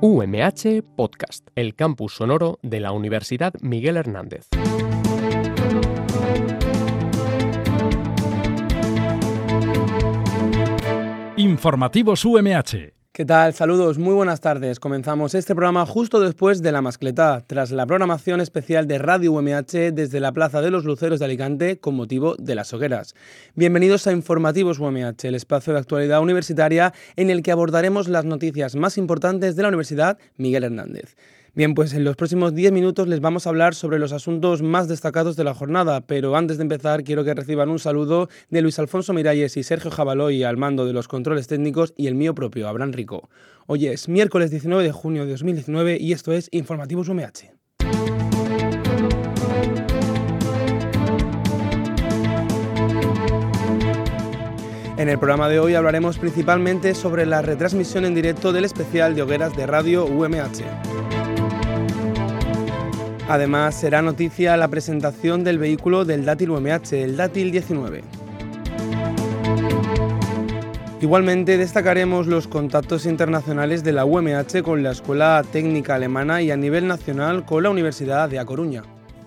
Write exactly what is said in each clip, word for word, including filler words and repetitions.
U M H Podcast, el campus sonoro de la Universidad Miguel Hernández. Informativos U M H. ¿Qué tal? Saludos, muy buenas tardes. Comenzamos este programa justo después de la mascletá, tras la programación especial de Radio U M H desde la Plaza de los Luceros de Alicante con motivo de las hogueras. Bienvenidos a Informativos U M H, el espacio de actualidad universitaria en el que abordaremos las noticias más importantes de la Universidad Miguel Hernández. Bien, pues en los próximos diez minutos les vamos a hablar sobre los asuntos más destacados de la jornada, pero antes de empezar quiero que reciban un saludo de Luis Alfonso Miralles y Sergio Jabaloy al mando de los controles técnicos y el mío propio, Abraham Rico. Hoy es miércoles diecinueve de junio de dos mil diecinueve y esto es Informativos U M H. En el programa de hoy hablaremos principalmente sobre la retransmisión en directo del especial de hogueras de Radio U M H. Además, será noticia la presentación del vehículo del Dátil U M H, el Dátil diecinueve. Igualmente destacaremos los contactos internacionales de la U M H con la Escuela Técnica Alemana y a nivel nacional con la Universidad de A Coruña.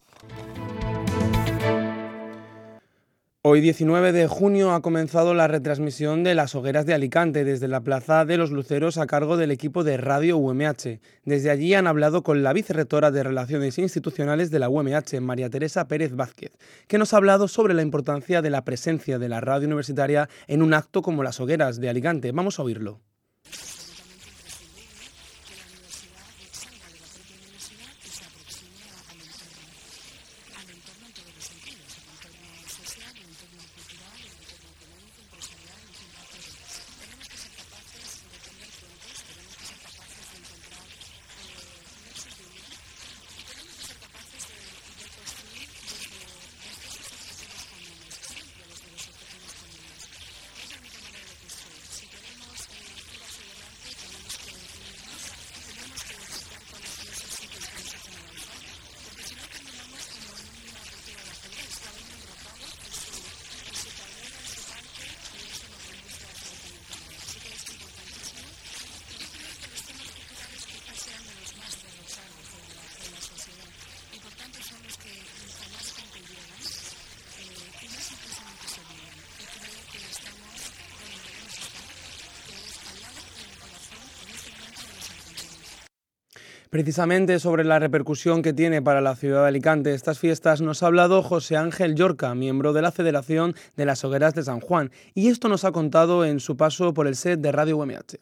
Hoy, diecinueve de junio, ha comenzado la retransmisión de las hogueras de Alicante desde la Plaza de los Luceros a cargo del equipo de Radio U M H. Desde allí han hablado con la vicerrectora de Relaciones Institucionales de la U M H, María Teresa Pérez Vázquez, que nos ha hablado sobre la importancia de la presencia de la radio universitaria en un acto como las hogueras de Alicante. Vamos a oírlo. Precisamente sobre la repercusión que tiene para la ciudad de Alicante estas fiestas nos ha hablado José Ángel Llorca, miembro de la Federación de las Hogueras de San Juan, y esto nos ha contado en su paso por el set de Radio U M H.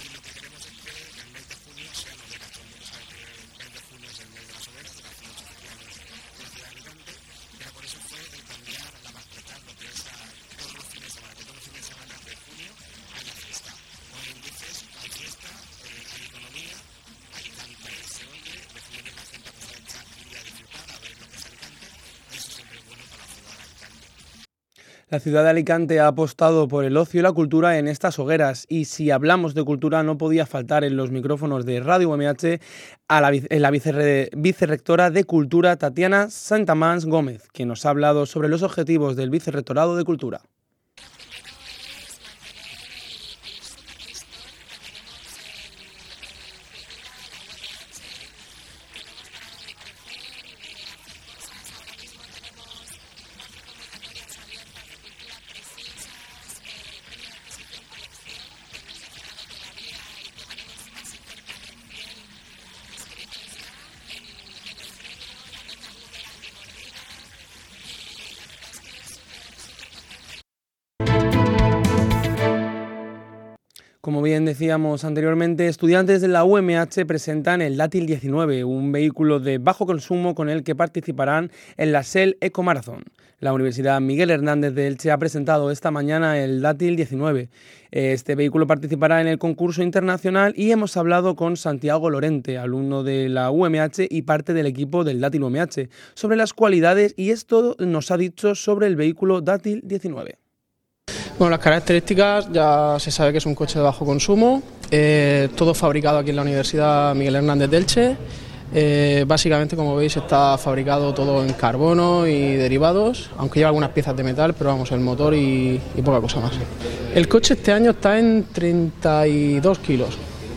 La ciudad de Alicante ha apostado por el ocio y la cultura en estas hogueras y si hablamos de cultura no podía faltar en los micrófonos de Radio U M H a la, la vicerre, vicerrectora de Cultura Tatiana Santamans Gómez, quien nos ha hablado sobre los objetivos del Vicerrectorado de Cultura. Como bien decíamos anteriormente, estudiantes de la U M H presentan el Dátil diecinueve, un vehículo de bajo consumo con el que participarán en la S E L Eco Marathon. La Universidad Miguel Hernández de Elche ha presentado esta mañana el Dátil diecinueve. Este vehículo participará en el concurso internacional y hemos hablado con Santiago Lorente, alumno de la U M H y parte del equipo del Dátil U M H, sobre las cualidades y esto nos ha dicho sobre el vehículo Dátil diecinueve. Bueno, las características ya se sabe que es un coche de bajo consumo, eh, todo fabricado aquí en la Universidad Miguel Hernández de Elche. Eh, básicamente, como veis, está fabricado todo en carbono y derivados, aunque lleva algunas piezas de metal, pero vamos, el motor y, y poca cosa más. El coche este año está en treinta y dos kilos,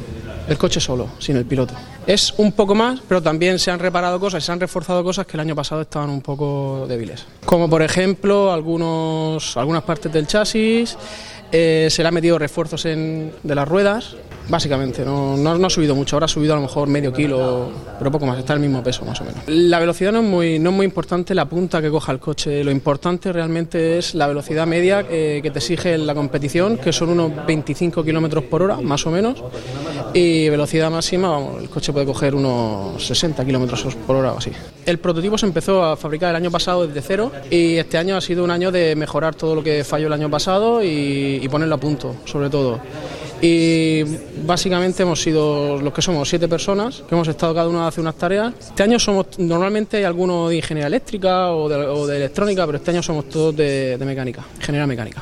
El coche solo, sin el piloto. Es un poco más, pero también se han reparado cosas, se han reforzado cosas que el año pasado estaban un poco débiles. Como por ejemplo, algunos, algunas partes del chasis, eh, se le han metido refuerzos en, de las ruedas. Básicamente, no, no, no ha subido mucho, ahora ha subido a lo mejor medio kilo, pero poco más, está el mismo peso más o menos. La velocidad no es muy, no es muy importante la punta que coja el coche, lo importante realmente es la velocidad media eh, que te exige la competición, que son unos veinticinco kilómetros por hora, más o menos, y velocidad máxima, vamos, el coche puede coger unos sesenta kilómetros por hora o así. El prototipo se empezó a fabricar el año pasado desde cero y este año ha sido un año de mejorar todo lo que falló el año pasado y, y ponerlo a punto, sobre todo. Y básicamente hemos sido los que somos siete personas, que hemos estado cada uno hace unas tareas. Este año somos, normalmente hay algunos de ingeniería eléctrica o de, o de electrónica, pero este año somos todos de, de mecánica, ingeniería mecánica.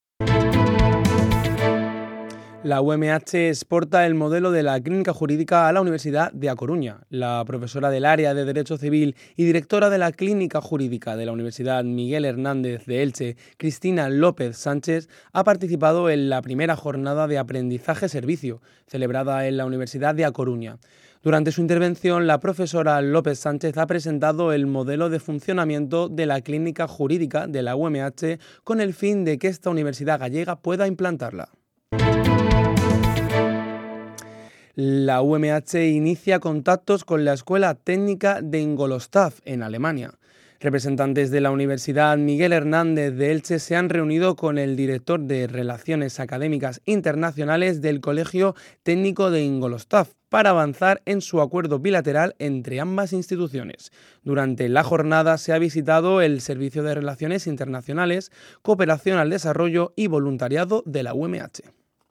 La U M H exporta el modelo de la clínica jurídica a la Universidad de A Coruña. La profesora del área de Derecho Civil y directora de la clínica jurídica de la Universidad Miguel Hernández de Elche, Cristina López Sánchez, ha participado en la primera jornada de aprendizaje-servicio, celebrada en la Universidad de A Coruña. Durante su intervención, la profesora López Sánchez ha presentado el modelo de funcionamiento de la clínica jurídica de la U M H con el fin de que esta universidad gallega pueda implantarla. La U M H inicia contactos con la Escuela Técnica de Ingolstadt, en Alemania. Representantes de la Universidad Miguel Hernández de Elche se han reunido con el director de Relaciones Académicas Internacionales del Colegio Técnico de Ingolstadt para avanzar en su acuerdo bilateral entre ambas instituciones. Durante la jornada se ha visitado el Servicio de Relaciones Internacionales, Cooperación al Desarrollo y Voluntariado de la U M H.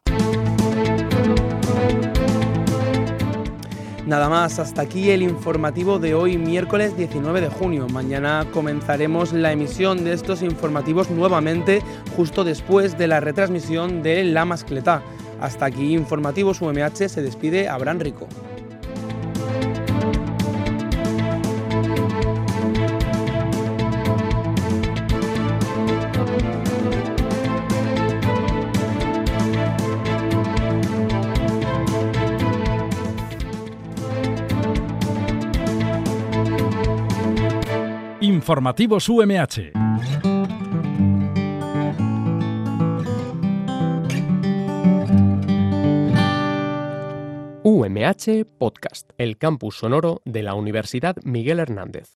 Nada más, hasta aquí el informativo de hoy, miércoles diecinueve de junio. Mañana comenzaremos la emisión de estos informativos nuevamente, justo después de la retransmisión de La Mascletá. Hasta aquí Informativos U M H, se despide Abraham Rico. Informativos U M H. U M H Podcast, el campus sonoro de la Universidad Miguel Hernández.